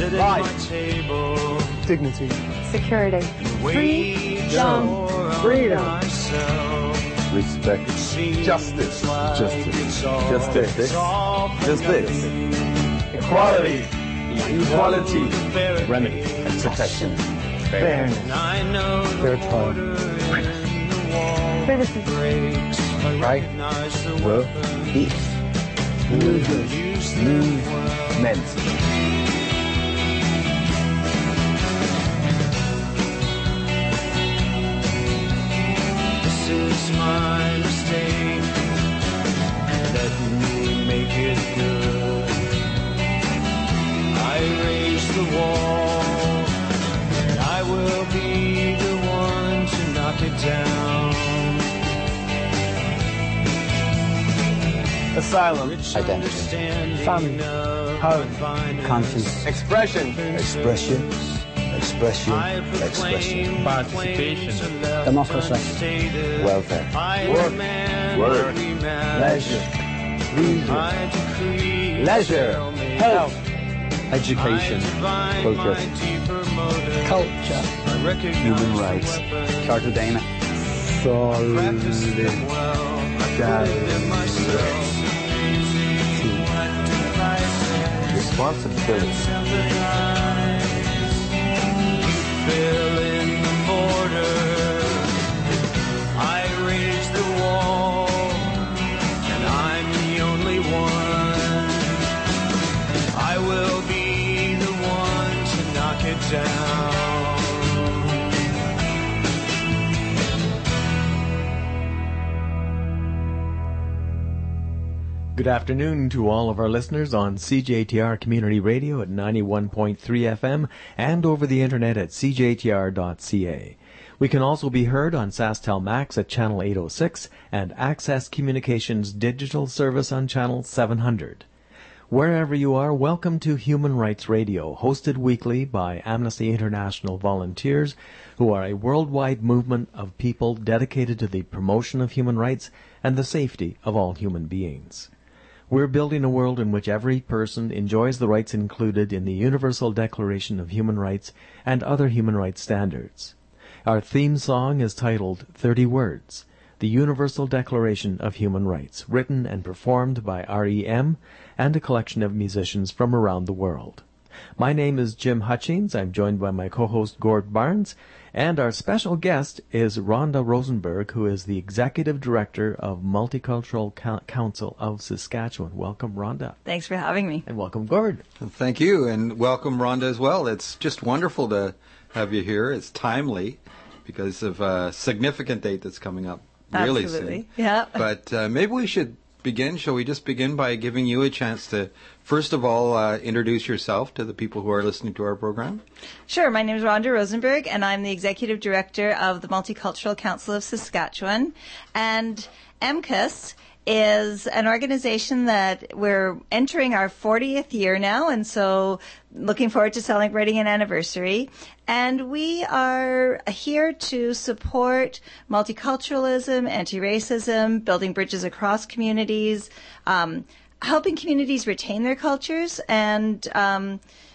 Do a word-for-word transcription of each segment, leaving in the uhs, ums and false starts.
Life. Dignity. Security. Freedom. Freedom. Respect. Justice. Justice. Just this. Just this. Equality. Equality. Remedy and protection. Fairness. Fair trial. Criticism. Right. The. Peace. Movement. Movement. This is my mistake. Let me make it good. I raise the wall, and I will be the one to knock it down. Asylum. Identity. Family. Home. Conscience. Expression. Expression. Expression. Expression. Participation. Democracy. Welfare. Work. Work. Leisure. Leisure. Leisure. Health. Education. Progress. Culture. Human rights. Cartagena. Solidarity. Responsibility. Fill in the border. I raise the wall, and I'm the only one. I will be the one to knock it down. Good afternoon to all of our listeners on C J T R Community Radio at ninety-one point three F M and over the internet at c j t r dot c a. We can also be heard on SaskTel Max at channel eight oh six and Access Communications Digital Service on channel seven hundred. Wherever you are, welcome to Human Rights Radio, hosted weekly by Amnesty International volunteers who are a worldwide movement of people dedicated to the promotion of human rights and the safety of all human beings. We're building a world in which every person enjoys the rights included in the Universal Declaration of Human Rights and other human rights standards. Our theme song is titled thirty words, the Universal Declaration of Human Rights, written and performed by R E M and a collection of musicians from around the world. My name is Jim Hutchings. I'm joined by my co-host Gord Barnes, and our special guest is Rhonda Rosenberg, who is the Executive Director of Multicultural Council of Saskatchewan. Welcome, Rhonda. Thanks for having me. And welcome, Gord. Thank you, and welcome, Rhonda, as well. It's just wonderful to have you here. It's timely because of a significant date that's coming up really Absolutely. soon. Yeah. But uh, maybe we should begin. Shall we just begin by giving you a chance to, first of all, uh, introduce yourself to the people who are listening to our program? Sure. My name is Rhonda Rosenberg, and I'm the Executive Director of the Multicultural Council of Saskatchewan. And M C U S is an organization that we're entering our fortieth year now, and so looking forward to celebrating an anniversary. And we are here to support multiculturalism, anti-racism, building bridges across communities, um, helping communities retain their cultures, and um,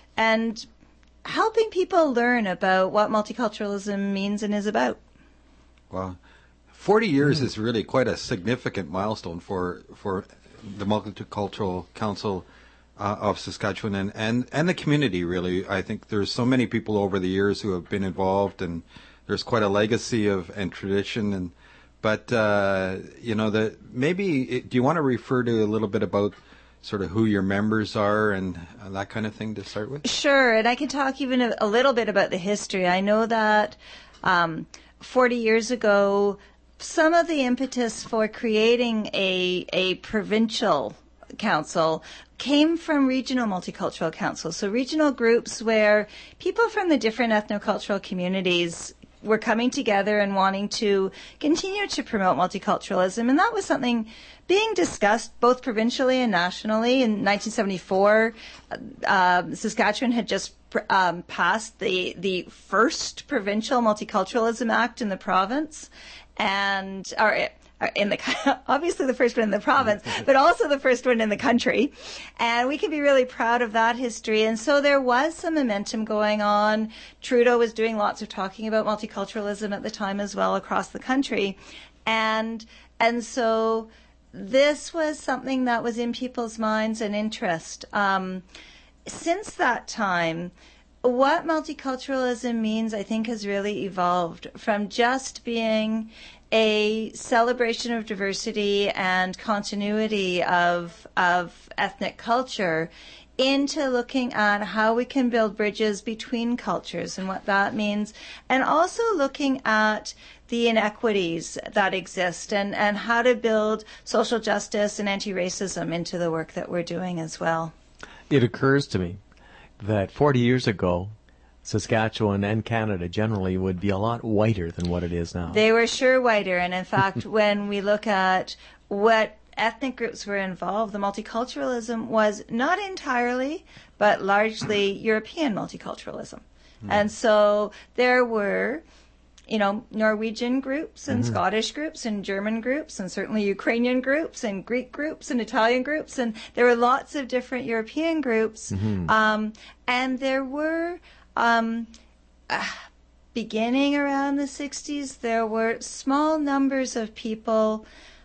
and helping people learn about what multiculturalism means and is about. Wow. forty years mm. is really quite a significant milestone for for the Multicultural Council uh, of Saskatchewan and, and, and the community, really. I think there's so many people over the years who have been involved, and there's quite a legacy of and tradition. And But, uh, you know, the maybe, do you want to refer to a little bit about sort of who your members are and uh, that kind of thing to start with? Sure, and I can talk even a, a little bit about the history. I know that um, forty years ago, some of the impetus for creating a a provincial council came from regional multicultural councils. So regional groups where people from the different ethnocultural communities were coming together and wanting to continue to promote multiculturalism. And that was something being discussed both provincially and nationally. In nineteen seventy-four, uh, Saskatchewan had just um, passed the, the first provincial Multiculturalism Act in the province. And or in the, obviously the first one in the province, but also the first one in the country. And we can be really proud of that history. And so there was some momentum going on. Trudeau was doing lots of talking about multiculturalism at the time as well across the country. And, and so this was something that was in people's minds and interest. Um, since that time, what multiculturalism means, I think, has really evolved from just being a celebration of diversity and continuity of of ethnic culture into looking at how we can build bridges between cultures and what that means, and also looking at the inequities that exist and, and how to build social justice and anti-racism into the work that we're doing as well. It occurs to me that forty years ago, Saskatchewan and Canada generally would be a lot whiter than what it is now. They were sure whiter, and in fact, when we look at what ethnic groups were involved, the multiculturalism was not entirely, but largely European multiculturalism. Mm. And so there were, you know, Norwegian groups and mm-hmm. Scottish groups and German groups and certainly Ukrainian groups and Greek groups and Italian groups, and there were lots of different European groups. Mm-hmm. Um, and there were, um, uh, beginning around the sixties, there were small numbers of people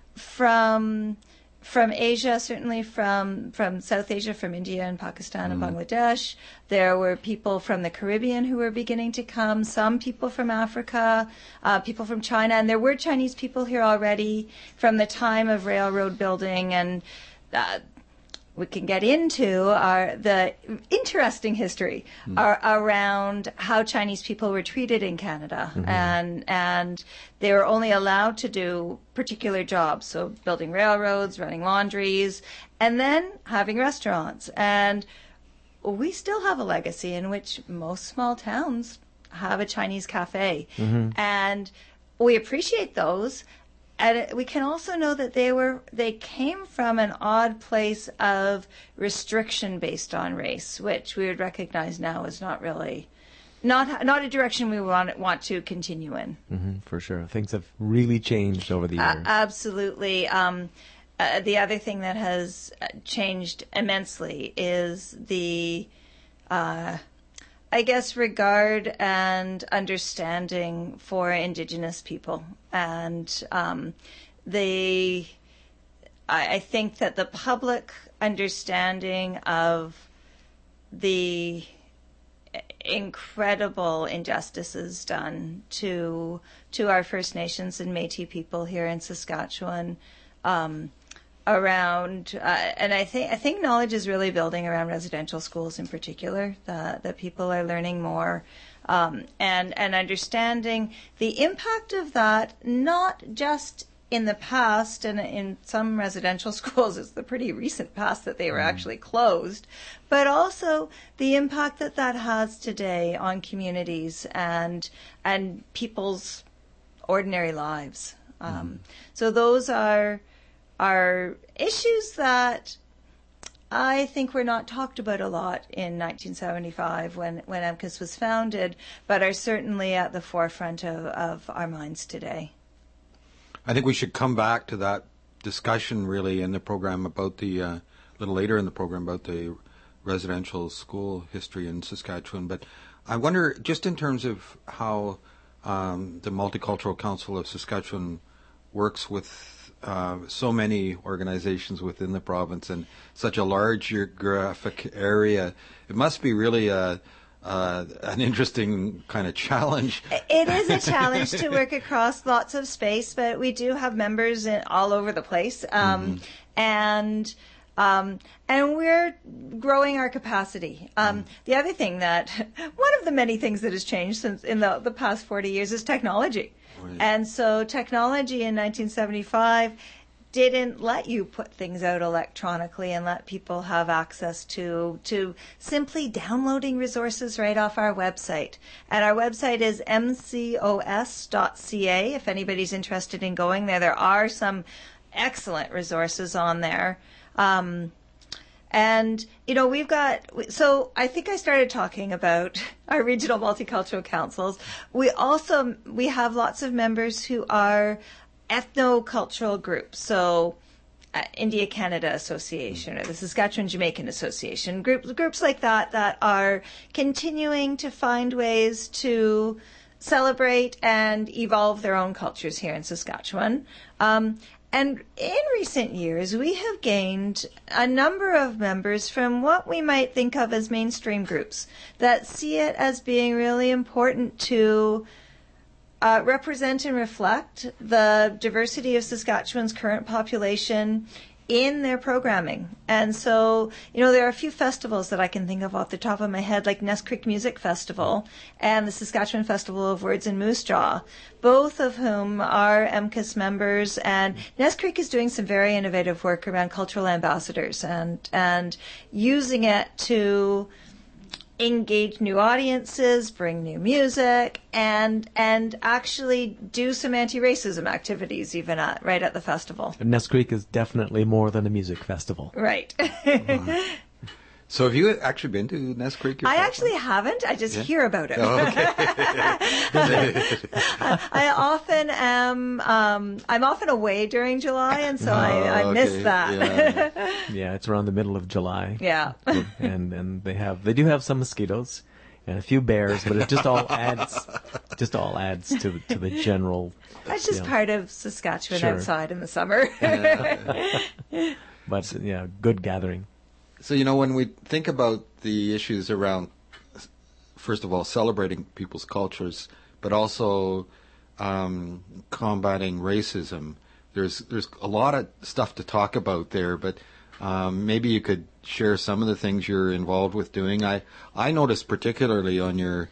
from from Asia, certainly from from South Asia, from India and Pakistan mm. and Bangladesh. There were people from the Caribbean who were beginning to come, some people from Africa, uh, people from China, and there were Chinese people here already from the time of railroad building, and uh, we can get into our the interesting history mm. are, around how Chinese people were treated in Canada, mm-hmm. and and they were only allowed to do particular jobs, so building railroads, running laundries, and then having restaurants. And we still have a legacy in which most small towns have a Chinese cafe, mm-hmm. and we appreciate those. And we can also know that they were they came from an odd place of restriction based on race, which we would recognize now is not really not not a direction we want want to continue in. Mm-hmm, for sure, things have really changed over the years. Uh, absolutely. Um, uh, the other thing that has changed immensely is the. Uh, I guess regard and understanding for Indigenous people, and um, the I, I think that the public understanding of the incredible injustices done to to our First Nations and Métis people here in Saskatchewan. Um, around uh, and I think I think knowledge is really building around residential schools in particular, that that people are learning more um, and and understanding the impact of that, not just in the past, and in some residential schools it's the pretty recent past that they were mm. actually closed, but also the impact that that has today on communities and and people's ordinary lives. Um, mm. So those are are issues that I think were not talked about a lot in nineteen seventy-five when, when M C A S was founded, but are certainly at the forefront of, of our minds today. I think we should come back to that discussion really in the program about the, uh, a little later in the program about the residential school history in Saskatchewan. But I wonder, just in terms of how um, the Multicultural Council of Saskatchewan works with Uh, so many organizations within the province and such a large geographic area, it must be really a, uh, an interesting kind of challenge. It is a challenge to work across lots of space, but we do have members in, all over the place, um, mm-hmm. and um, and we're growing our capacity. Um, mm. The other thing that one of the many things that has changed since in the the past forty years is technology. And so technology in nineteen seventy-five didn't let you put things out electronically and let people have access to to simply downloading resources right off our website. And our website is m c o s dot c a if anybody's interested in going there. There are some excellent resources on there. Um, And, you know, we've got, so I think I started talking about our regional multicultural councils. We also, we have lots of members who are ethno-cultural groups. So uh, India-Canada Association or the Saskatchewan-Jamaican Association, groups, groups like that that are continuing to find ways to celebrate and evolve their own cultures here in Saskatchewan. Um, and in recent years, we have gained a number of members from what we might think of as mainstream groups that see it as being really important to uh, represent and reflect the diversity of Saskatchewan's current population in their programming. And so, you know, there are a few festivals that I can think of off the top of my head, like Nest Creek Music Festival and the Saskatchewan Festival of Words in Moose Jaw, both of whom are M C A S members. And Nest Creek is doing some very innovative work around cultural ambassadors and, and using it to engage new audiences, bring new music, and and actually do some anti-racism activities even at right at the festival. Nest Creek is definitely more than a music festival. Right. Wow. So have you actually been to Nest Creek yourself? I actually haven't. I just Yeah? hear about it. Oh, okay. I, I often am. Um, I'm often away during July, and so I, I Oh, miss okay. that. Yeah. Yeah, it's around the middle of July. Yeah. and and they have they do have some mosquitoes and a few bears, but it just all adds just all adds to to the general. That's just Yeah. part of Saskatchewan Sure. outside in the summer. But yeah, good gathering. So, you know, when we think about the issues around, first of all, celebrating people's cultures, but also um, combating racism, there's there's a lot of stuff to talk about there, but um, maybe you could share some of the things you're involved with doing. I, I noticed particularly on your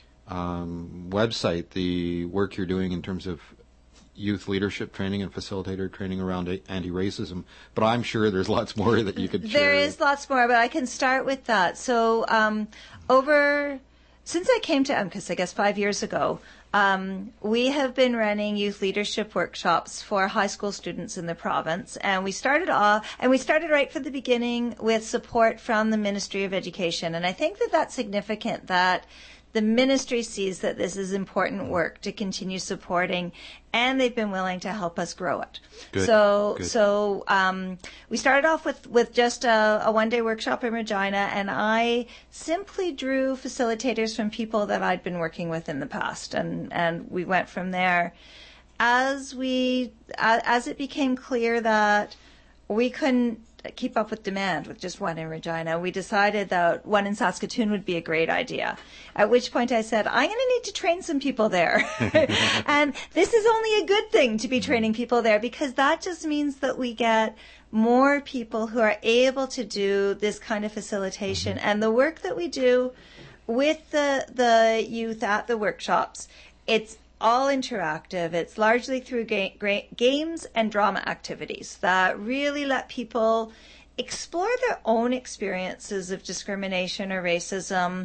um, website the work you're doing in terms of youth leadership training and facilitator training around a- anti-racism, but I'm sure there's lots more that you could share. There is lots more, but I can start with that. So um, over, since I came to M C A S, I guess five years ago, um, we have been running youth leadership workshops for high school students in the province, and we started off, and we started right from the beginning with support from the Ministry of Education, and I think that that's significant that the ministry sees that this is important work to continue supporting, and they've been willing to help us grow it. Good. So, Good. so um, we started off with, with just a, a one-day workshop in Regina, and I simply drew facilitators from people that I'd been working with in the past, and, and we went from there. As we, as it became clear that we couldn't keep up with demand with just one in Regina, we decided that one in Saskatoon would be a great idea. At which point I said, I'm going to need to train some people there. And this is only a good thing to be training people there, because that just means that we get more people who are able to do this kind of facilitation. And the work that we do with the, the youth at the workshops, it's all interactive. It's largely through ga- ga- games and drama activities that really let people explore their own experiences of discrimination or racism.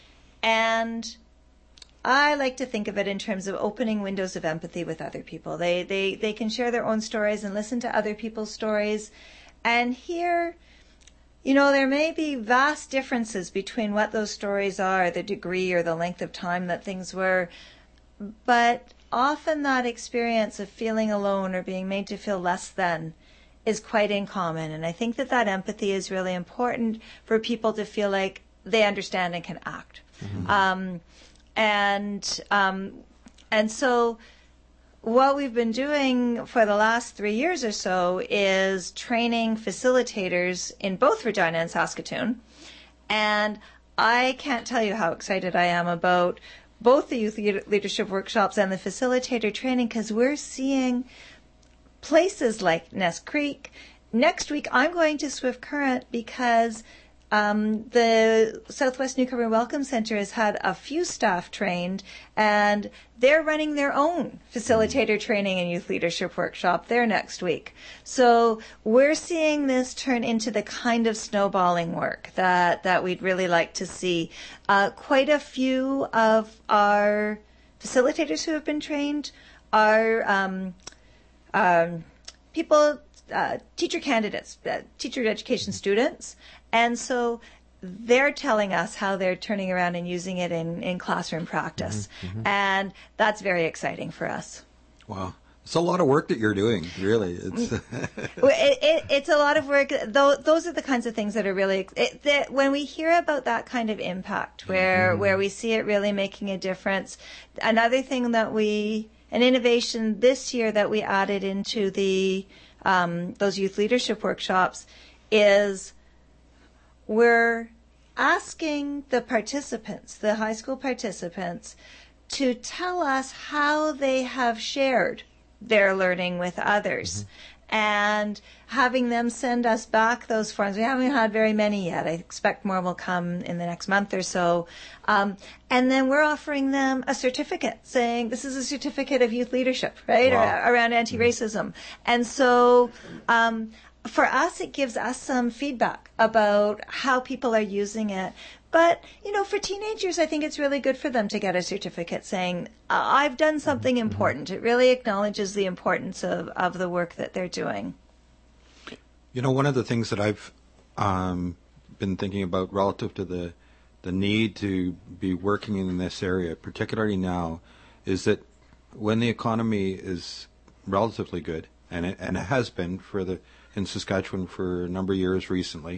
And I like to think of it in terms of opening windows of empathy with other people. They, they, they can share their own stories and listen to other people's stories and hear, you know, there may be vast differences between what those stories are, the degree or the length of time that things were, but often that experience of feeling alone or being made to feel less than is quite uncommon. And I think that that empathy is really important for people to feel like they understand and can act. Mm-hmm. Um, and um, and so what we've been doing for the last three years or so is training facilitators in both Regina and Saskatoon. And I can't tell you how excited I am about both the youth leadership workshops and the facilitator training, because we're seeing places like Nest Creek. Next week, I'm going to Swift Current because um, the Southwest Newcomer Welcome Center has had a few staff trained, and they're running their own facilitator training and youth leadership workshop there next week. So we're seeing this turn into the kind of snowballing work that, that we'd really like to see. Uh, quite a few of our facilitators who have been trained are um, um, people, uh, teacher candidates, uh, teacher education students. And so they're telling us how they're turning around and using it in, in classroom practice. Mm-hmm, mm-hmm. And that's very exciting for us. Wow. It's a lot of work that you're doing, really. It's Well, it, it, it's a lot of work. Though those are the kinds of things that are really it, that when we hear about that kind of impact, where mm-hmm. where we see it really making a difference. Another thing that we an innovation this year that we added into the um, those youth leadership workshops is we're asking the participants, the high school participants, to tell us how they have shared their learning with others, mm-hmm. and having them send us back those forms. We haven't had very many yet. I expect more will come in the next month or so. Um, and then we're offering them a certificate saying this is a certificate of youth leadership, right, wow. around anti-racism. Mm-hmm. And so um, for us, it gives us some feedback about how people are using it. But, you know, for teenagers, I think it's really good for them to get a certificate saying, I've done something important. It really acknowledges the importance of, of the work that they're doing. You know, one of the things that I've um, been thinking about relative to the the need to be working in this area, particularly now, is that when the economy is relatively good, and it, and it has been for the in Saskatchewan for a number of years recently,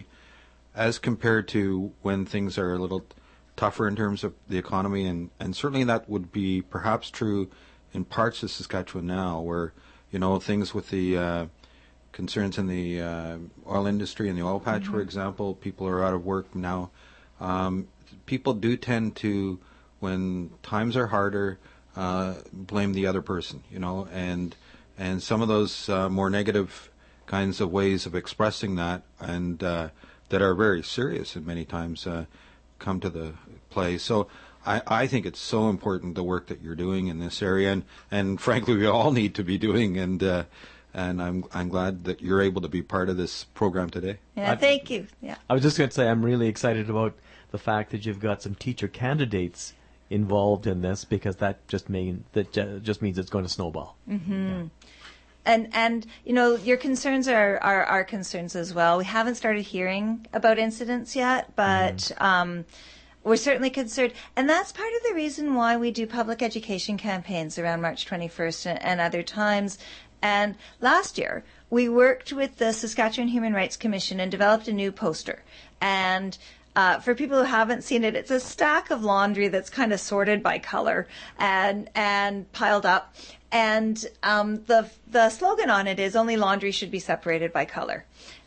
as compared to when things are a little tougher in terms of the economy, and, and certainly that would be perhaps true in parts of Saskatchewan now, where, you know, things with the uh, concerns in the uh, oil industry and the oil patch, mm-hmm. for example, people are out of work now. Um, people do tend to, when times are harder, uh, blame the other person, you know, and and some of those uh, more negative kinds of ways of expressing that, and uh, that are very serious and many times uh, come to the play. So I, I think it's so important, the work that you're doing in this area, and, and frankly we all need to be doing, and uh, and I'm I'm glad that you're able to be part of this program today. Yeah, thank you. Yeah. I was just going to say I'm really excited about the fact that you've got some teacher candidates involved in this, because that just mean that just means it's going to snowball. Mm-hmm. Yeah. And, and you know, your concerns are, are our concerns as well. We haven't started hearing about incidents yet, but mm-hmm. um, we're certainly concerned. And that's part of the reason why we do public education campaigns around March twenty-first and, and other times. And last year, we worked with the Saskatchewan Human Rights Commission and developed a new poster. And Uh, for people who haven't seen it, it's a stack of laundry that's kind of sorted by color and and piled up. And um, the the slogan on it is "Only laundry should be separated by color."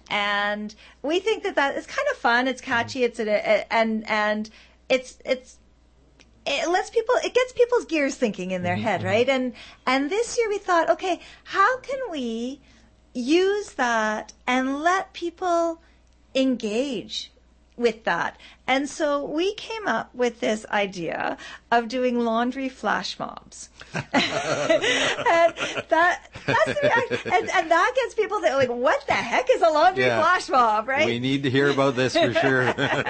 And we think that that is kind of fun. It's catchy. It's a, a, and and it's it's it lets people it gets people's gears thinking in their mm-hmm. head, right? And and this year we thought, okay, how can we use that and let people engage with that? And so we came up with this idea of doing laundry flash mobs. and that that's the reaction. And, and that gets people that like, what the heck is a laundry yeah. flash mob, right? We need to hear about this for sure.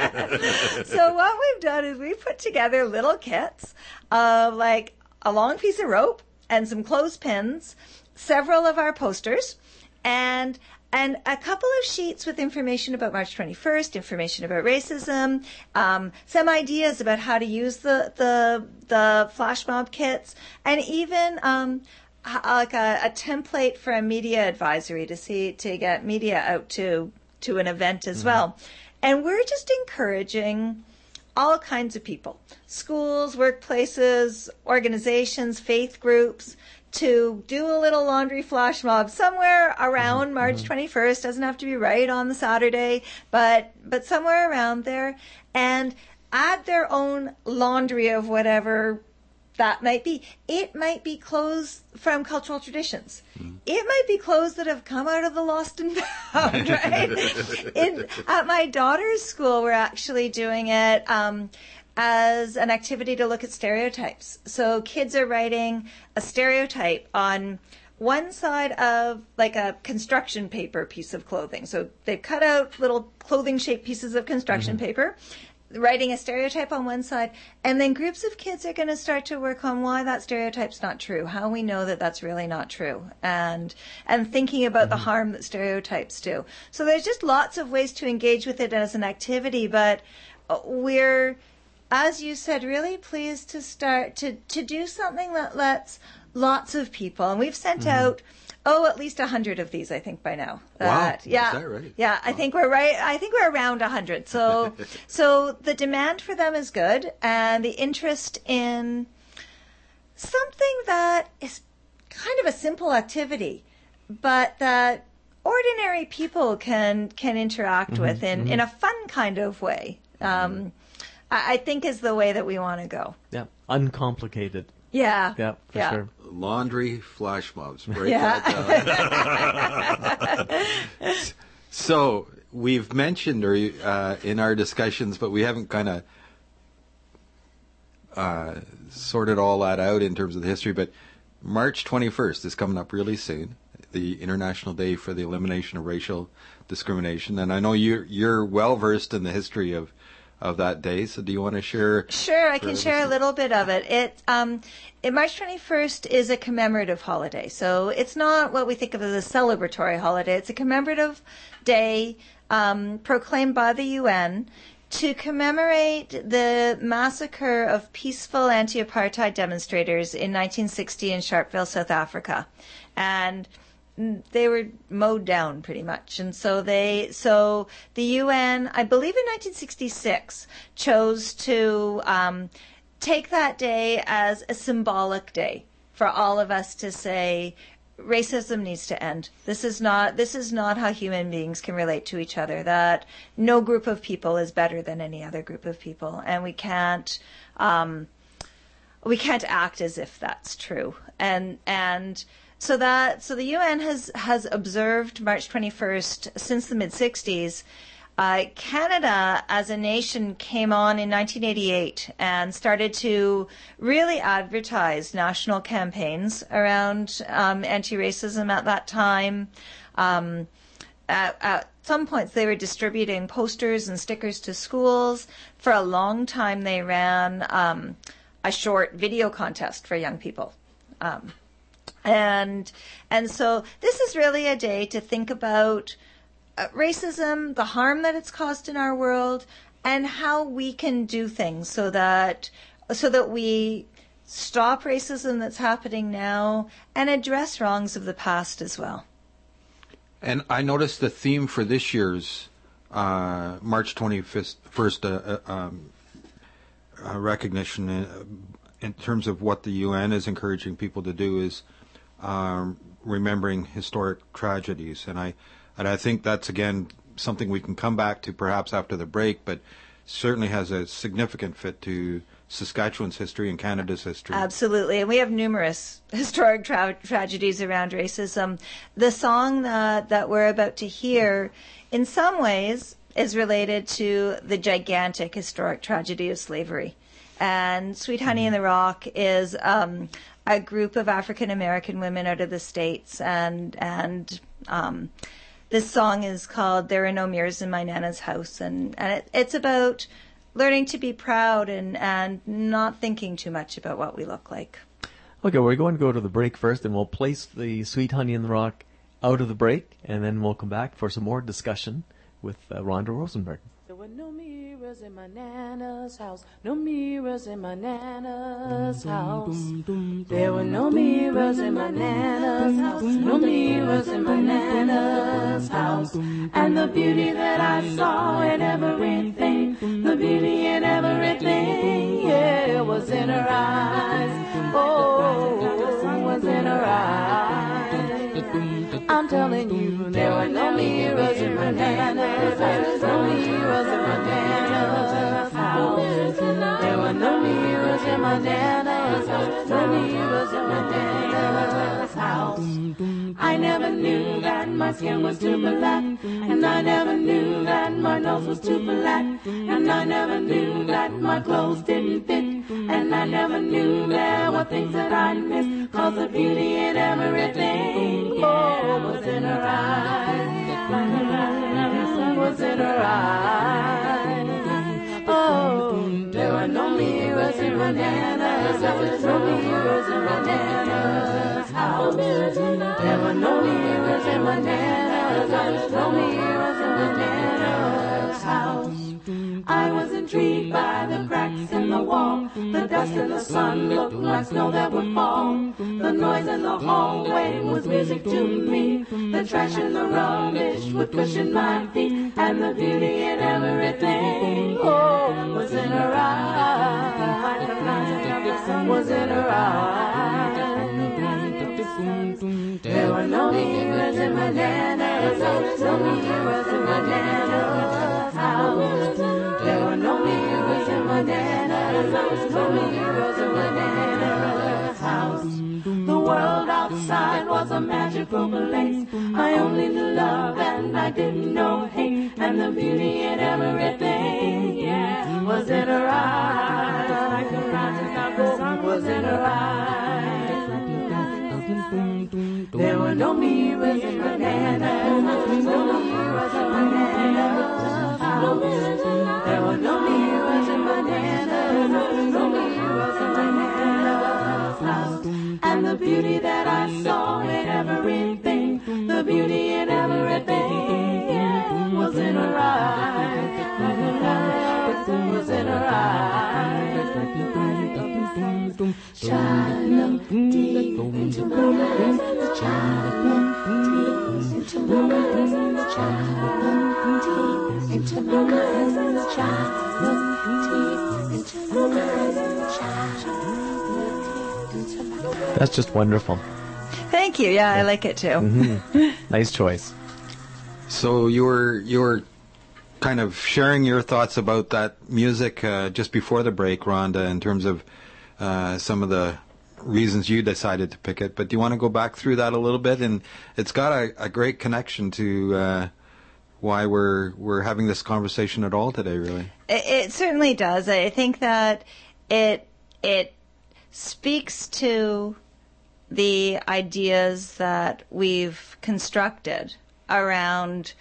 So what we've done is we put together little kits of like a long piece of rope and some clothespins, several of our posters, and And a couple of sheets with information about March twenty-first, information about racism, um, some ideas about how to use the the, the flash mob kits, and even um, like a, a template for a media advisory to see to get media out to to an event as mm-hmm. well. And we're just encouraging all kinds of people, schools, workplaces, organizations, faith groups, to do a little laundry flash mob somewhere around mm-hmm. March twenty-first. Doesn't have to be right on the Saturday, but but somewhere around there, and add their own laundry of whatever that might be. It might be clothes from cultural traditions. Mm-hmm. It might be clothes that have come out of the lost and found, right? In, at my daughter's school, we're actually doing it um, as an activity to look at stereotypes. So kids are writing a stereotype on one side of like a construction paper piece of clothing. So they've cut out little clothing-shaped pieces of construction mm-hmm. paper, writing a stereotype on one side, and then groups of kids are going to start to work on why that stereotype's not true, how we know that that's really not true, and and thinking about mm-hmm. the harm that stereotypes do. So there's just lots of ways to engage with it as an activity, but we're, as you said, really pleased to start to, to do something that lets lots of people. And we've sent mm-hmm. out, oh, at least one hundred of these, I think, by now. Wow. Uh, yeah. Is that right? Yeah, I wow. think we're right. I think we're around one hundred. So, so the demand for them is good, and the interest in something that is kind of a simple activity, but that ordinary people can can interact mm-hmm, with in, mm-hmm. in a fun kind of way, um, I, I think is the way that we want to go. Yeah, uncomplicated. Yeah. Yeah, for yeah. sure. Laundry flash mobs. Break yeah. that down. So we've mentioned or uh, in our discussions, but we haven't kind of uh, sorted all that out in terms of the history, but March twenty-first is coming up really soon, the International Day for the Elimination of Racial Discrimination. And I know you're, you're well versed in the history of, of that day, so do you want to share? Sure, I can share a little bit of it. It, um, it March twenty-first is a commemorative holiday, so it's not what we think of as a celebratory holiday. It's a commemorative day um, proclaimed by the U N to commemorate the massacre of peaceful anti-apartheid demonstrators in nineteen sixty in Sharpeville, South Africa. And they were mowed down pretty much. And so they, so the U N, I believe in nineteen sixty-six, chose to um, take that day as a symbolic day for all of us to say, racism needs to end. This is not this is not how human beings can relate to each other. That no group of people is better than any other group of people, and we can't um, we can't act as if that's true. And and so that so the U N has has observed March twenty-first since the mid sixties. Uh, Canada, as a nation, came on in nineteen eighty-eight and started to really advertise national campaigns around um, anti-racism at that time. Um, at, at some points, they were distributing posters and stickers to schools. For a long time, they ran um, a short video contest for young people. Um, and and so this is really a day to think about Uh, racism, the harm that it's caused in our world, and how we can do things so that so that we stop racism that's happening now and address wrongs of the past as well. And I noticed the theme for this year's uh, March twenty-first uh, uh, um, uh, recognition in, in terms of what the U N is encouraging people to do is um, remembering historic tragedies. And I And I think that's, again, something we can come back to perhaps after the break, but certainly has a significant fit to Saskatchewan's history and Canada's history. Absolutely. And we have numerous historic tra- tragedies around racism. The song that, that we're about to hear, in some ways, is related to the gigantic historic tragedy of slavery. And Sweet Honey in the Rock is um, a group of African-American women out of the States, and and um, this song is called There Are No Mirrors in My Nana's House, and, and it, it's about learning to be proud and, and not thinking too much about what we look like. Okay, we're going to go to the break first, and we'll place the Sweet Honey in the Rock out of the break, and then we'll come back for some more discussion with uh, Rhonda Rosenberg. There were no mirrors in my Nana's house, no mirrors in my Nana's house. There were no mirrors in my Nana's house, no mirrors in my Nana's house. And the beauty that I saw in everything, the beauty in everything, yeah, was in her eyes. Oh, the sun was in her eyes. I'm telling you, there were no mirrors in my Nana's house, no mirrors in my Nana's house. There were no mirrors in my Nana's house, no mirrors in my Nana's house. I never knew that my skin was too black, and I never knew that my nose was too flat, and I never knew that my clothes didn't fit, and I never knew there were things that I missed, 'cause the beauty in everything, yeah, was in her eyes. Was in her eyes. Oh, there were no mirrors in my Nana's house, no mirrors in my Nana's house. There were no mirrors in my Nana's house, no mirrors in my Nana's house. I was intrigued by the cracks in the wall. The dust in the sun looked like snow that would fall. The noise in the hallway was music to me. The trash and the rubbish would cushion my feet. And the beauty in everything, oh, was in her eyes. Was in her eyes. There were no mirrors in my nana's house. No mirrors in my nana's house. There were no mirrors in my nana's house. No mirrors in my nana's house. The world outside was a magical place. I only knew love and I didn't know hate. And the beauty in everything, yeah, was in her eyes. Like the rising of the sun was in her eyes. There were no mirrors in my nana's house. No mirrors in my nana's house. There were no mirrors in my nana's house. No mirrors in my nana's house. And the beauty that I saw in everything, the beauty in everything, yeah, was in her eyes. Was in her eyes. Child, deep into my eyes. Child, deep into my eyes. Child, deep into my eyes. Child, deep into my eyes. Child, deep into my eyes. That's just wonderful. Thank you. Yeah, I like it too. Mm-hmm. Nice choice. So you were you were kind of sharing your thoughts about that music uh, just before the break, Rhonda, in terms of uh, some of the reasons you decided to pick it. But do you want to go back through that a little bit? And it's got a, a great connection to uh, why we're we're having this conversation at all today, really. It, it certainly does. I think that it it speaks to the ideas that we've constructed around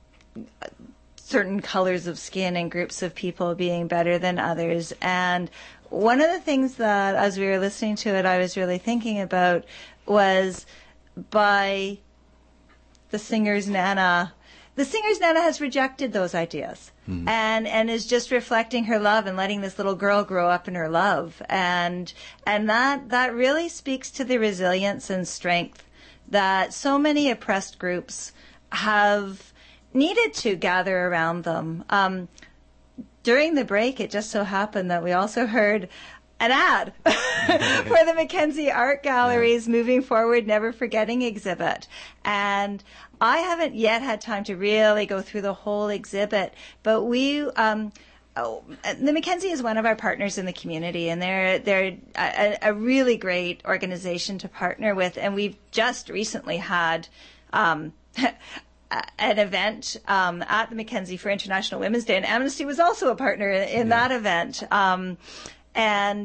certain colors of skin and groups of people being better than others. And one of the things that, as we were listening to it, I was really thinking about was by the singer's Nana. The singer's Nana has rejected those ideas mm. and and is just reflecting her love and letting this little girl grow up in her love. And and that that really speaks to the resilience and strength that so many oppressed groups have needed to gather around them. Um, during the break, it just so happened that we also heard an ad for the Mackenzie Art Gallery's Moving Forward, Never Forgetting exhibit. And I haven't yet had time to really go through the whole exhibit, but we, um, oh, the Mackenzie is one of our partners in the community, and they're they're a, a really great organization to partner with. And we've just recently had um, an event um, at the Mackenzie for International Women's Day, and Amnesty was also a partner in, in yeah. that event. Um, and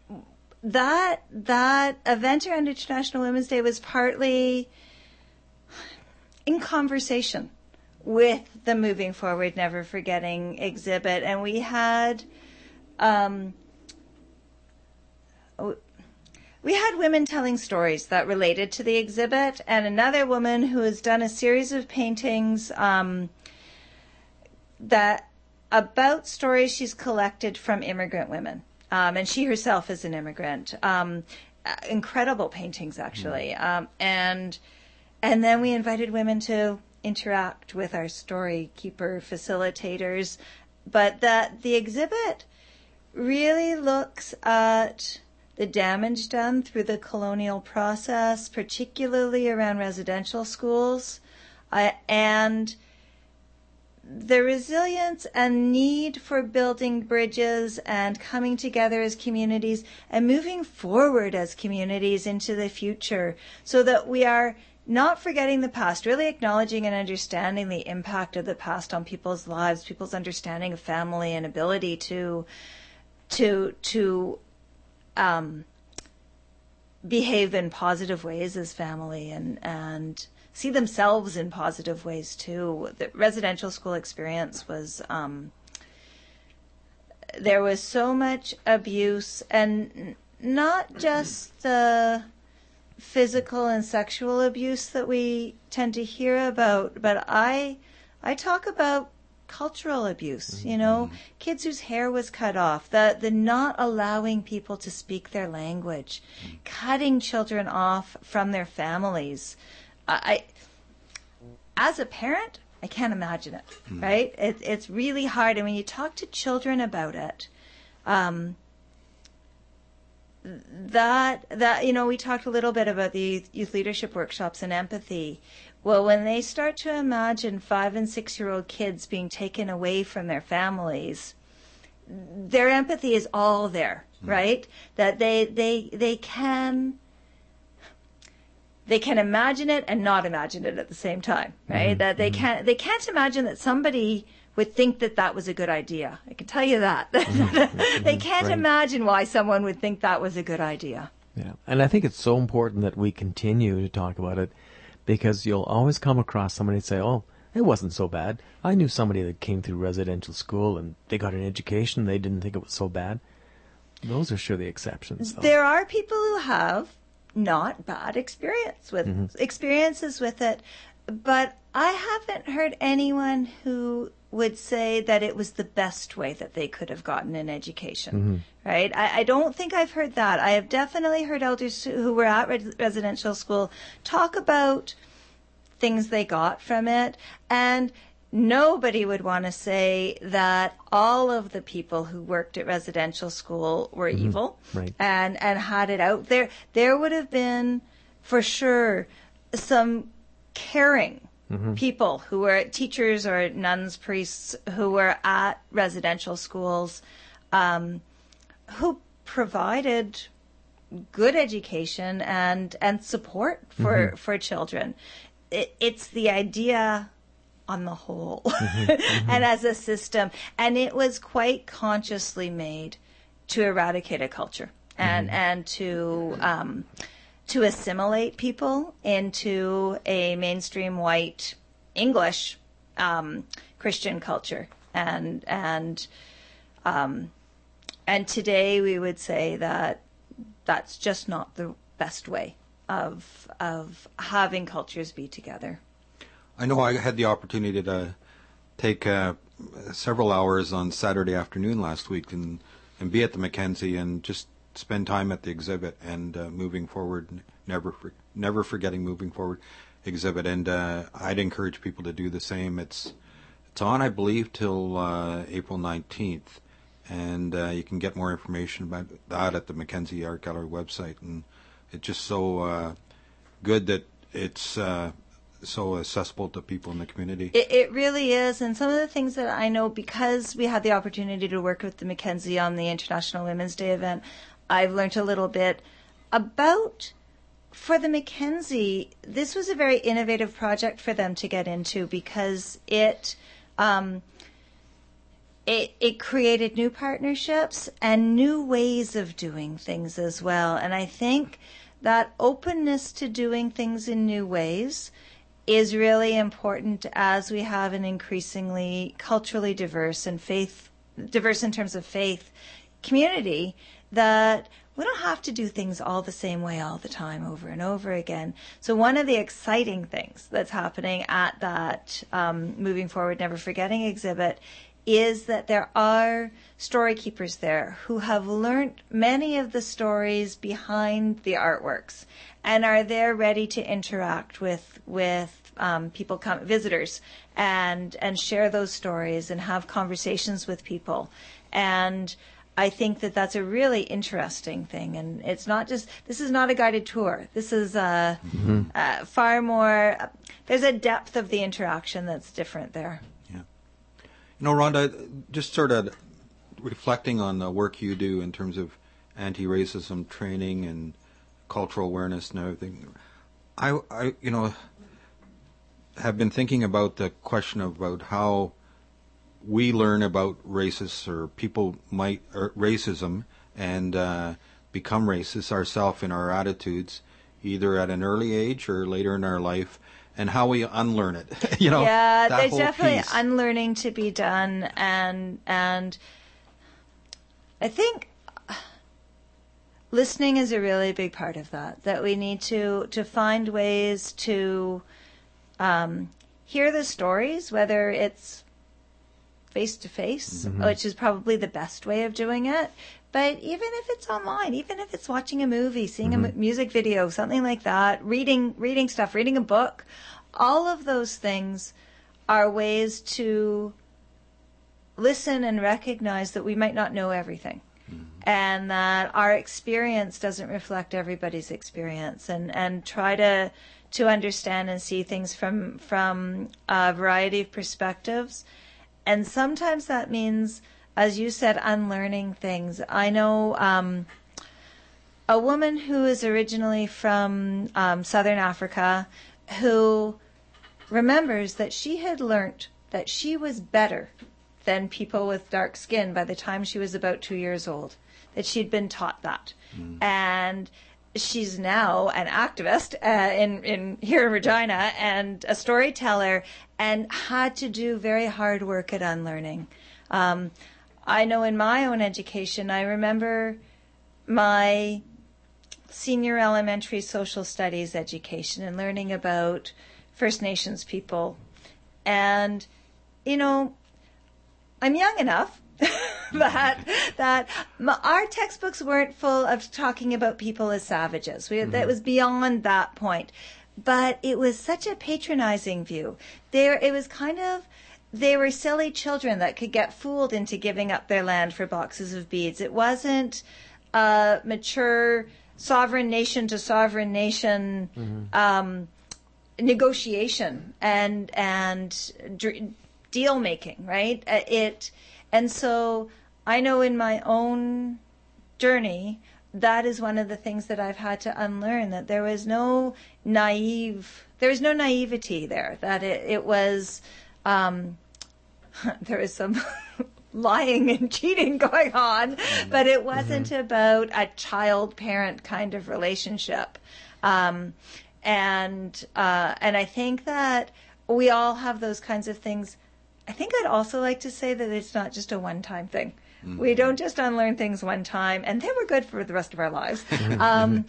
that that event around International Women's Day was partly in conversation with the Moving Forward, Never Forgetting exhibit, and we had um, we had women telling stories that related to the exhibit, and another woman who has done a series of paintings um, that about stories she's collected from immigrant women, um, and she herself is an immigrant. Um, incredible paintings, actually, mm. um, and. And then we invited women to interact with our story keeper facilitators. But that the exhibit really looks at the damage done through the colonial process, particularly around residential schools, uh, and the resilience and need for building bridges and coming together as communities and moving forward as communities into the future so that we are not forgetting the past, really acknowledging and understanding the impact of the past on people's lives, people's understanding of family and ability to to to um, behave in positive ways as family and and see themselves in positive ways too. The residential school experience was um, there was so much abuse, and not just the physical and sexual abuse that we tend to hear about, but I I talk about cultural abuse, you know, kids whose hair was cut off, the, the not allowing people to speak their language, cutting children off from their families. I, as a parent, I can't imagine it, mm. right? It, it's really hard. And when you talk to children about it, um, that, that, you know, we talked a little bit about the youth leadership workshops and empathy. Well, when they start to imagine five and six-year-old kids being taken away from their families, their empathy is all there, mm. right? That they they they can they can imagine it and not imagine it at the same time, right? Mm-hmm. That they can't they can't imagine that somebody would think that that was a good idea. I can tell you that. Mm-hmm. They can't right. imagine why someone would think that was a good idea. Yeah, and I think it's so important that we continue to talk about it. Because you'll always come across somebody and say, oh, it wasn't so bad. I knew somebody that came through residential school and they got an education. They didn't think it was so bad. Those are sure the exceptions, though. There are people who have not bad experience with mm-hmm. experiences with it. But I haven't heard anyone who would say that it was the best way that they could have gotten an education, mm-hmm. right? I, I don't think I've heard that. I have definitely heard elders who were at res- residential school talk about things they got from it, and nobody would want to say that all of the people who worked at residential school were mm-hmm. evil right. and, and had it out. There, there would have been, for sure, some caring Mm-hmm. people who were teachers or nuns, priests who were at residential schools, um, who provided good education and and support for, mm-hmm. for children. It, it's the idea on the whole mm-hmm. Mm-hmm. and as a system. And it was quite consciously made to eradicate a culture and, mm-hmm. and to... Um, to assimilate people into a mainstream white English um, Christian culture, and and um, and today we would say that that's just not the best way of of having cultures be together. I know I had the opportunity to take uh, several hours on Saturday afternoon last week and and be at the Mackenzie and just spend time at the exhibit and uh, moving forward, never for, never forgetting moving forward exhibit. And uh, I'd encourage people to do the same. It's it's on, I believe, till uh, April nineteenth, and uh, you can get more information about that at the Mackenzie Art Gallery website. And it's just so uh, good that it's uh, so accessible to people in the community. It, it really is. And some of the things that I know, because we had the opportunity to work with the Mackenzie on the International Women's Day event, I've learned a little bit about, for the Mackenzie, this was a very innovative project for them to get into because it um, it, it created new partnerships and new ways of doing things as well. And I think that openness to doing things in new ways is really important as we have an increasingly culturally diverse and faith diverse in terms of faith community, that we don't have to do things all the same way all the time over and over again. So one of the exciting things that's happening at that um, Moving Forward, Never Forgetting exhibit is that there are story keepers there who have learnt many of the stories behind the artworks and are there ready to interact with with um, people, come, visitors, and and share those stories and have conversations with people. And I think that that's a really interesting thing, and it's not just, this is not a guided tour. This is uh, mm-hmm. uh, far more, uh, there's a depth of the interaction that's different there. Yeah. You know, Rhonda, just sort of reflecting on the work you do in terms of anti-racism training and cultural awareness and everything, I, I you know, have been thinking about the question about how we learn about racists, or people might, or racism, and uh, become racist ourselves in our attitudes, either at an early age or later in our life, and how we unlearn it. you know, yeah, that there's whole definitely piece. unlearning to be done, and and I think listening is a really big part of that. That we need to to find ways to um, hear the stories, whether it's face-to-face, which is probably the best way of doing it. But even if it's online, even if it's watching a movie, seeing mm-hmm. a m- music video, something like that, reading reading stuff, reading a book, all of those things are ways to listen and recognize that we might not know everything. Mm-hmm. And that our experience doesn't reflect everybody's experience, and, and try to to understand and see things from from a variety of perspectives. And sometimes that means, as you said, unlearning things. I know um, a woman who is originally from um, Southern Africa who remembers that she had learnt that she was better than people with dark skin by the time she was about two years old, that she'd been taught that. Mm. And she's now an activist uh, in, in here in Regina and a storyteller, and had to do very hard work at unlearning. Um, I know in my own education, I remember my senior elementary social studies education and learning about First Nations people. And, you know, I'm young enough that that my, our textbooks weren't full of talking about people as savages. We, mm-hmm. That was beyond that point. But it was such a patronizing view. There, it was kind of, they were silly children that could get fooled into giving up their land for boxes of beads. It wasn't a mature sovereign nation to sovereign nation mm-hmm. um, negotiation and and d- deal making, right? It, and so I know in my own journey, that is one of the things that I've had to unlearn, that there was no naive, there was no naivety there, that it, it was, um, there was some lying and cheating going on, but it wasn't mm-hmm. about a child-parent kind of relationship. Um, and, uh, and I think that we all have those kinds of things. I think I'd also like to say that it's not just a one-time thing. Mm-hmm. We don't just unlearn things one time, and then we're good for the rest of our lives. Um,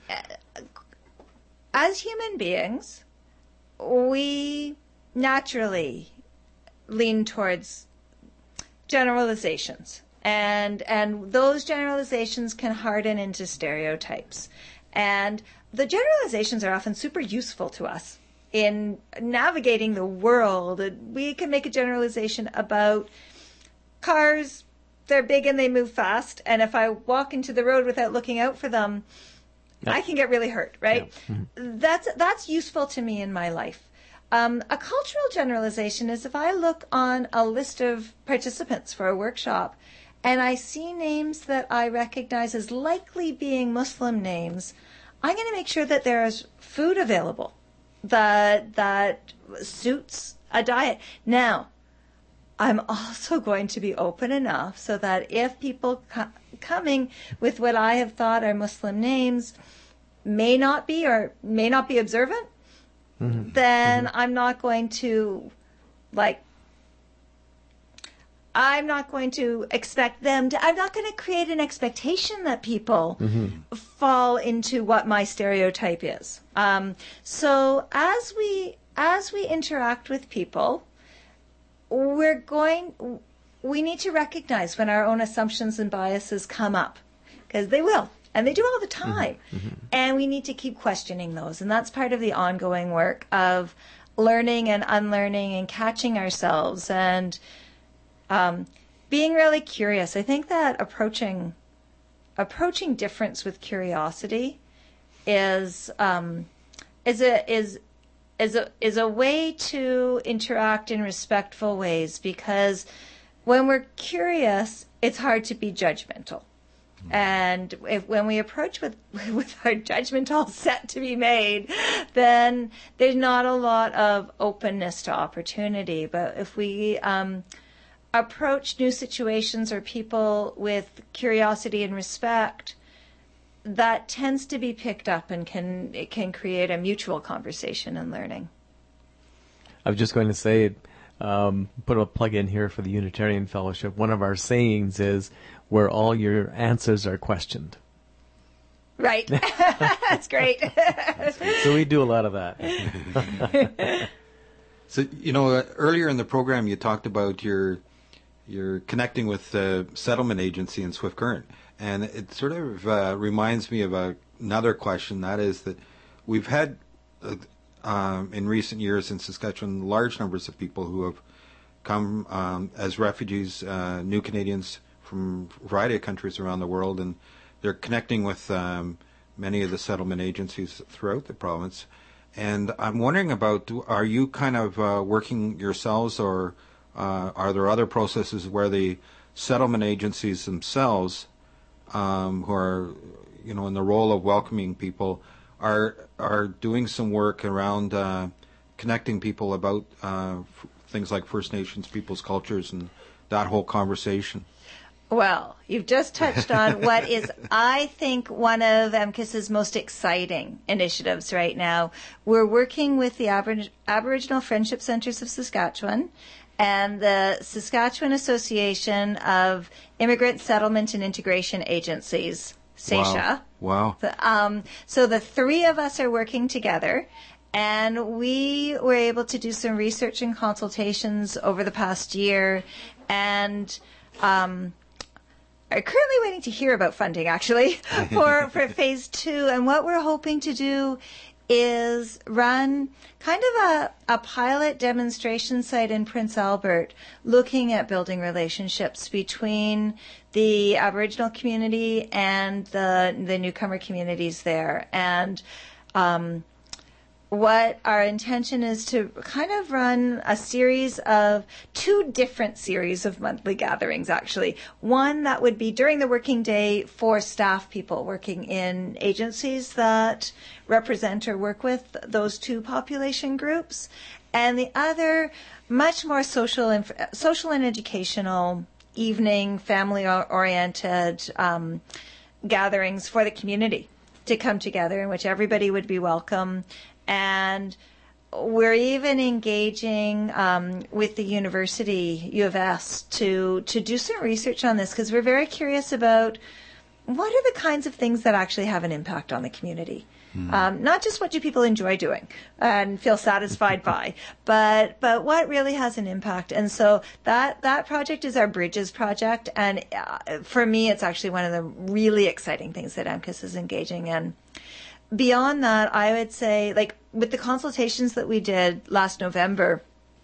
as human beings, we naturally lean towards generalizations, and and those generalizations can harden into stereotypes. And the generalizations are often super useful to us in navigating the world. We can make a generalization about cars. They're big and they move fast, and if I walk into the road without looking out for them, yep. I can get really hurt, right? Yep. Mm-hmm. That's that's useful to me in my life. Um, a cultural generalization is if I look on a list of participants for a workshop and I see names that I recognize as likely being Muslim names, I'm going to make sure that there's food available that that suits a diet. Now, I'm also going to be open enough so that if people co- coming with what I have thought are Muslim names may not be or may not be observant, mm-hmm. then mm-hmm. I'm not going to, like, I'm not going to expect them to, I'm not going to create an expectation that people mm-hmm. fall into what my stereotype is. Um, so as we, as we interact with people, we're going, we need to recognize when our own assumptions and biases come up, because they will, and they do all the time. Mm-hmm. Mm-hmm. And we need to keep questioning those. And that's part of the ongoing work of learning and unlearning and catching ourselves and um, being really curious. I think that approaching approaching difference with curiosity is um, is a is is a is a way to interact in respectful ways, because when we're curious, it's hard to be judgmental. Mm-hmm. And if, when we approach with with our judgment all set to be made, then there's not a lot of openness to opportunity. But if we um, approach new situations or people with curiosity and respect, that tends to be picked up and can it can create a mutual conversation and learning. I was just going to say, um, put a plug in here for the Unitarian Fellowship. One of our sayings is, where all your answers are questioned. Right. That's great. So we do a lot of that. So, you know, uh, earlier in the program you talked about your you're connecting with the settlement agency in Swift Current, and it sort of uh, reminds me of a, another question. That is that we've had uh, um, in recent years in Saskatchewan large numbers of people who have come um, as refugees, uh, new Canadians from a variety of countries around the world, and they're connecting with um, many of the settlement agencies throughout the province. And I'm wondering about, are you kind of uh, working yourselves, or uh, are there other processes where the settlement agencies themselves, um, who are, you know, in the role of welcoming people, are are doing some work around uh, connecting people about uh, f- things like First Nations people's cultures and that whole conversation? Well, you've just touched on what is, I think, one of MCIS's most exciting initiatives right now. We're working with the Aborig- Aboriginal Friendship Centres of Saskatchewan and the Saskatchewan Association of Immigrant Settlement and Integration Agencies, SAISHA. Wow. wow. Um, so the three of us are working together, and we were able to do some research and consultations over the past year, and um, are currently waiting to hear about funding, actually, for, for phase two. And what we're hoping to do is run kind of a, a pilot demonstration site in Prince Albert, looking at building relationships between the Aboriginal community and the the newcomer communities there. And um, what our intention is to kind of run a series of two different series of monthly gatherings, actually. One that would be during the working day for staff people working in agencies that represent or work with those two population groups. And the other, much more social and, social and educational evening, family-oriented um, gatherings for the community to come together, in which everybody would be welcome. And we're even engaging um, with the university, U of S, to, to do some research on this, because we're very curious about what are the kinds of things that actually have an impact on the community. Mm. Um, not just what do people enjoy doing and feel satisfied by, but but what really has an impact. And so that, that project is our Bridges project. And uh, for me, it's actually one of the really exciting things that MCIS is engaging in. Beyond that, I would say, like, with the consultations that we did last November,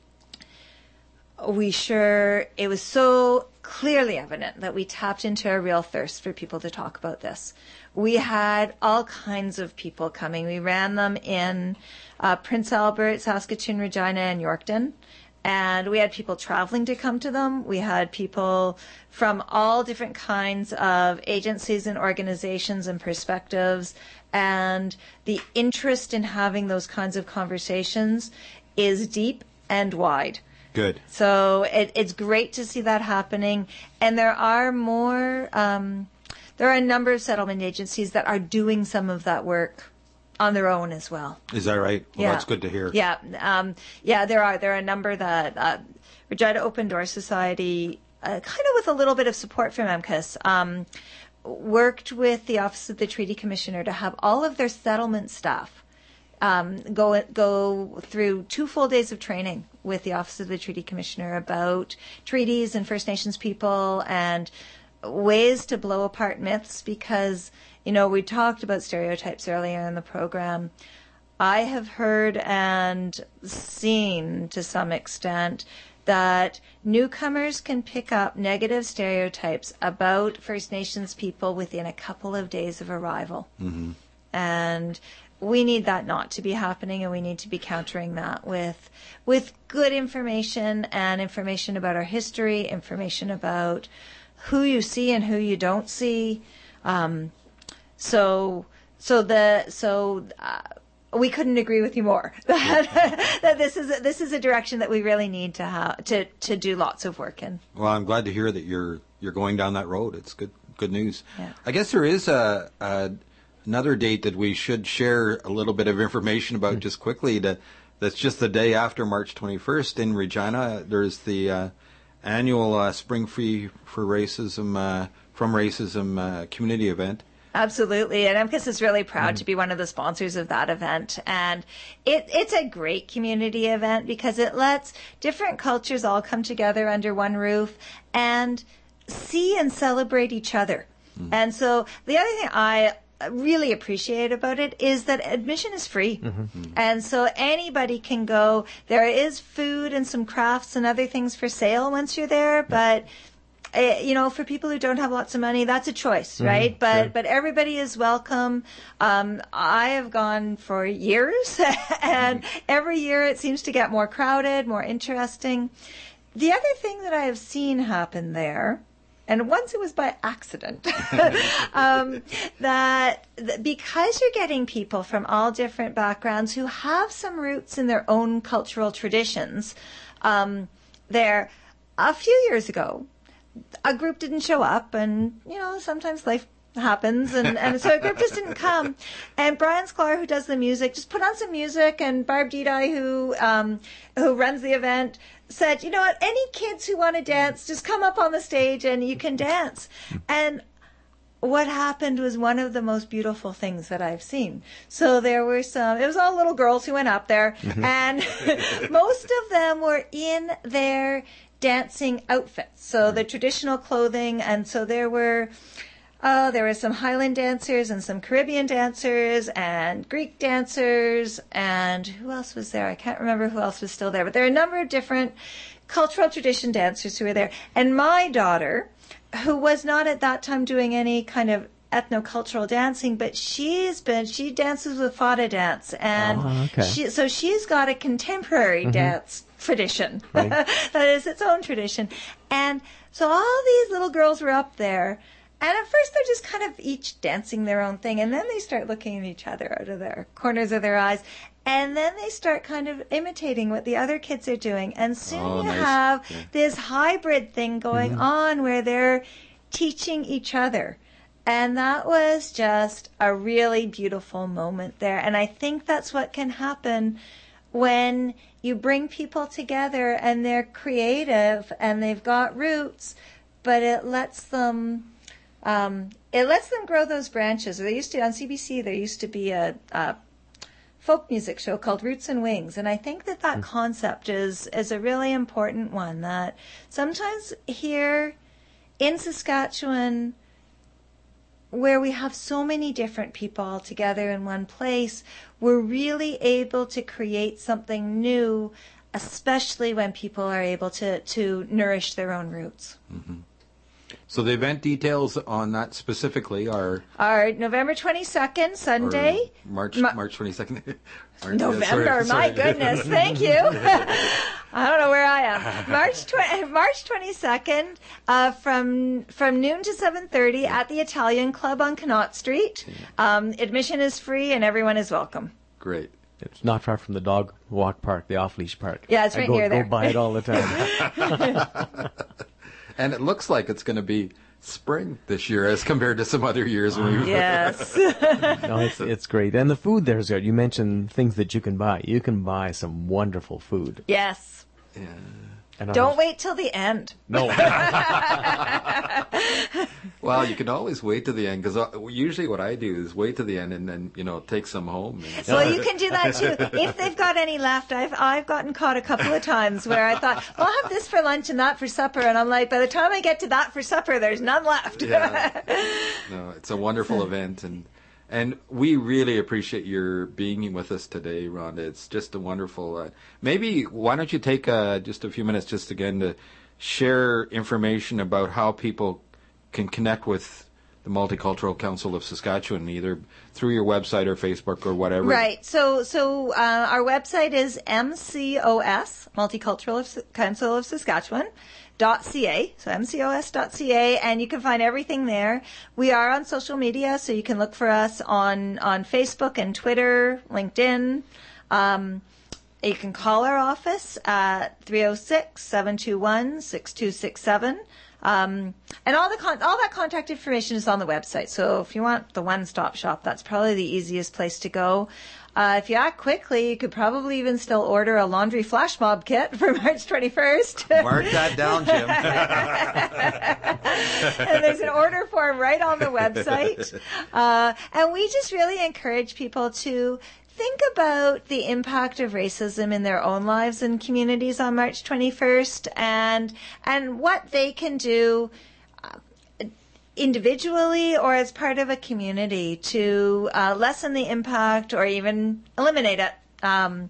we sure, it was so clearly evident that we tapped into a real thirst for people to talk about this. We had all kinds of people coming. We ran them in uh, Prince Albert, Saskatoon, Regina, and Yorkton. And we had people traveling to come to them. We had people from all different kinds of agencies and organizations and perspectives. And the interest in having those kinds of conversations is deep and wide. Good. So it, it's great to see that happening. And there are more, um, there are a number of settlement agencies that are doing some of that work on their own as well. Is that right? Well, yeah. That's good to hear. Yeah. Um, yeah, there are. There are a number that uh, Regina Open Door Society, uh, kind of with a little bit of support from MCIS, um, worked with the Office of the Treaty Commissioner to have all of their settlement staff um, go go through two full days of training with the Office of the Treaty Commissioner about treaties and First Nations people and ways to blow apart myths, because, you know, we talked about stereotypes earlier in the program. I have heard and seen to some extent that newcomers can pick up negative stereotypes about First Nations people within a couple of days of arrival. Mm-hmm. And we need that not to be happening, and we need to be countering that with with good information and information about our history, information about who you see and who you don't see. Um, so so the so uh, we couldn't agree with you more that, that this is a, this is a direction that we really need to have to to do lots of work in. Well, I'm glad to hear that you're you're going down that road. It's good good news. Yeah. I guess there is a, a another date that we should share a little bit of information about, mm-hmm. just quickly. To, that's just the day after March twenty-first in Regina. There's the uh, annual uh, Spring Free for Racism uh, from Racism uh, community event. Absolutely. And M C A S is really proud mm. to be one of the sponsors of that event. And it, it's a great community event because it lets different cultures all come together under one roof and see and celebrate each other. Mm. And so the other thing I really appreciate about it is that admission is free. Mm-hmm. And so anybody can go. There is food and some crafts and other things for sale once you're there, but uh, you know, for people who don't have lots of money, that's a choice, mm-hmm. right? But sure. but everybody is welcome. Um, I have gone for years, and mm-hmm. every year it seems to get more crowded, more interesting. The other thing that I have seen happen there, and once it was by accident, um, that, that because you're getting people from all different backgrounds who have some roots in their own cultural traditions, um, there, a few years ago, a group didn't show up, and, you know, sometimes life happens, and, and so a group just didn't come. And Brian Sklar, who does the music, just put on some music, and Barb Didi, who um, who runs the event, said, you know what, any kids who want to dance, just come up on the stage and you can dance. And what happened was one of the most beautiful things that I've seen. So there were some, it was all little girls who went up there, mm-hmm. and most of them were in their dancing outfits, so the traditional clothing, and so there were Oh, there were some Highland dancers and some Caribbean dancers and Greek dancers, and who else was there? I can't remember who else was still there, but there are a number of different cultural tradition dancers who were there. And my daughter, who was not at that time doing any kind of ethnocultural dancing, but she's been, she dances with Fada dance, and oh, okay. she, so she's got a contemporary mm-hmm. dance tradition right. that is its own tradition. And so all these little girls were up there. And at first they're just kind of each dancing their own thing, and then they start looking at each other out of their corners of their eyes, and then they start kind of imitating what the other kids are doing, and soon oh, you nice. have yeah. this hybrid thing going mm-hmm. on where they're teaching each other. And that was just a really beautiful moment there. And I think that's what can happen when you bring people together and they're creative and they've got roots, but it lets them... Um, it lets them grow those branches. There used to, on C B C, there used to be a, a folk music show called Roots and Wings, and I think that that mm. concept is, is a really important one, that sometimes here in Saskatchewan, where we have so many different people all together in one place, we're really able to create something new, especially when people are able to, to nourish their own roots. Mm-hmm. So the event details on that specifically are... Are November twenty-second, Sunday. March Ma- March twenty-second. November, sorry, sorry. My goodness, thank you. I don't know where I am. March tw- March twenty-second, uh, from from noon to seven thirty at the Italian Club on Connaught Street. Um, admission is free and everyone is welcome. Great. It's not far from the dog walk park, the off-leash park. Yeah, it's right I go, near there. I go by it all the time. And it looks like it's going to be spring this year as compared to some other years. When we yes. No, it's, it's great. And the food there's good. You mentioned things that you can buy. You can buy some wonderful food. Yes. Yeah. And Don't was, wait till the end. No. Well, you can always wait to the end, because usually what I do is wait to the end and then, you know, take some home. And well, you can do that too. If they've got any left, I've I've gotten caught a couple of times where I thought, well, I'll have this for lunch and that for supper, and I'm like, by the time I get to that for supper, there's none left. Yeah. No, it's a wonderful event, and and we really appreciate your being with us today, Rhonda. It's just a wonderful. Uh, maybe why don't you take uh, just a few minutes just again to share information about how people can connect with the Multicultural Council of Saskatchewan, either through your website or Facebook or whatever. Right. So, so uh, our website is M C O S, Multicultural Council of Saskatchewan. Dot .ca, so M C O S dot C A, and you can find everything there. We are on social media, so you can look for us on, on Facebook and Twitter, LinkedIn. Um, you can call our office at three oh six, seven two one, six two six seven. Um, and all the con- all that contact information is on the website. So if you want the one-stop shop, that's probably the easiest place to go. Uh, if you act quickly, you could probably even still order a laundry flash mob kit for March twenty-first. Mark that down, Jim. And there's an order form right on the website. Uh, and we just really encourage people to think about the impact of racism in their own lives and communities on March twenty-first, and and what they can do individually or as part of a community to uh, lessen the impact or even eliminate it. Um,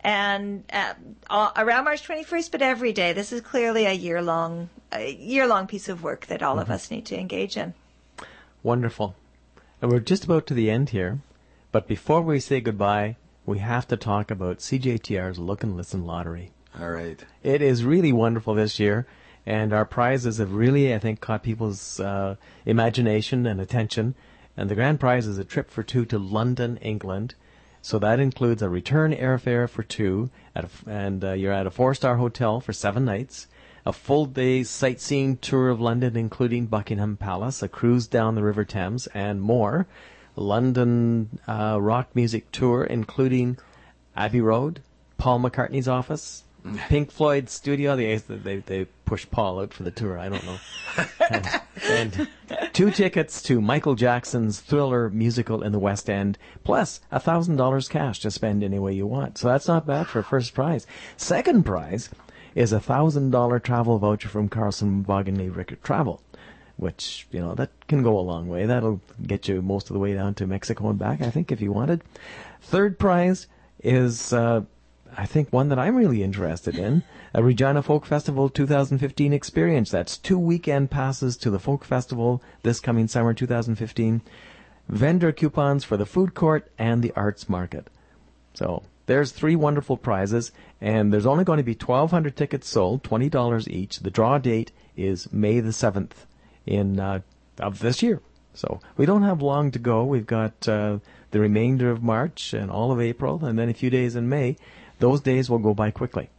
and uh, all, around March twenty-first, but every day. This is clearly a year-long, a year-long piece of work that all mm-hmm. of us need to engage in. Wonderful. And we're just about to the end here, but before we say goodbye, we have to talk about C J T R's Look and Listen Lottery. All right. It is really wonderful this year. And our prizes have really, I think, caught people's uh, imagination and attention. And the grand prize is a trip for two to London, England. So that includes a return airfare for two, at a, and uh, you're at a four-star hotel for seven nights, a full-day sightseeing tour of London, including Buckingham Palace, a cruise down the River Thames, and more. A London uh, rock music tour, including Abbey Road, Paul McCartney's office, Pink Floyd studio. They, they they pushed Paul out for the tour. I don't know. and, and two tickets to Michael Jackson's Thriller musical in the West End, plus a thousand dollars cash to spend any way you want. So that's not bad for a first prize. Second prize is a thousand dollar travel voucher from Carlson Wagonly Rickert Travel, which, you know, that can go a long way. That'll get you most of the way down to Mexico and back, I think, if you wanted. Third prize is uh, I think one that I'm really interested in, a Regina Folk Festival two thousand fifteen experience. That's two weekend passes to the Folk Festival this coming summer two thousand fifteen, vendor coupons for the food court and the arts market. So there's three wonderful prizes, and there's only going to be twelve hundred tickets sold, twenty dollars each. The draw date is May the seventh in uh, of this year. So we don't have long to go. We've got uh, the remainder of March and all of April, and then a few days in May. Those days will go by quickly.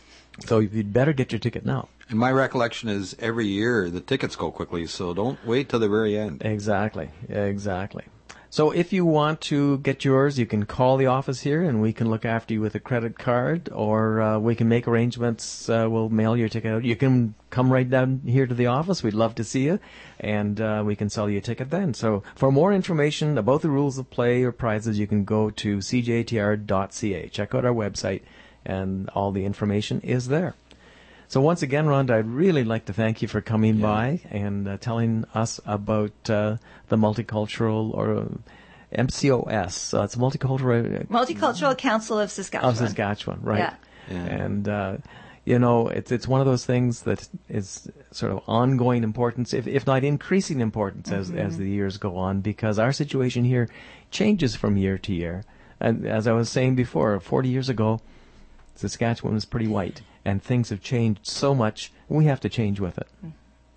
So you'd better get your ticket now. And my recollection is every year the tickets go quickly, so don't wait till the very end. Exactly, exactly. So if you want to get yours, you can call the office here and we can look after you with a credit card, or uh, we can make arrangements. Uh, we'll mail your ticket out. You can come right down here to the office. We'd love to see you, and uh, we can sell you a ticket then. So for more information about the rules of play or prizes, you can go to c j t r dot c a. Check out our website, and all the information is there. So once again, Rhonda, I'd really like to thank you for coming yeah. by and uh, telling us about uh, the multicultural, or uh, M C O S. Uh, it's multicultural. Uh, Multicultural Council of Saskatchewan. Of Saskatchewan, right? Yeah. yeah. And uh, you know, it's it's one of those things that is sort of ongoing importance, if if not increasing importance as mm-hmm. as the years go on, because our situation here changes from year to year. And as I was saying before, forty years ago, Saskatchewan was pretty white. And things have changed so much, we have to change with it. Mm.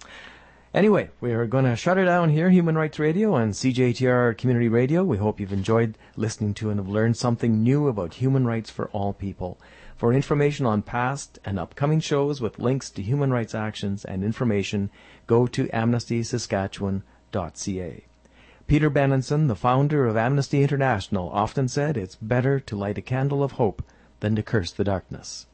Anyway, we are going to shut it down here, Human Rights Radio and C J T R Community Radio. We hope you've enjoyed listening to and have learned something new about human rights for all people. For information on past and upcoming shows with links to human rights actions and information, go to amnesty saskatchewan dot c a. Peter Benenson, the founder of Amnesty International, often said it's better to light a candle of hope than to curse the darkness.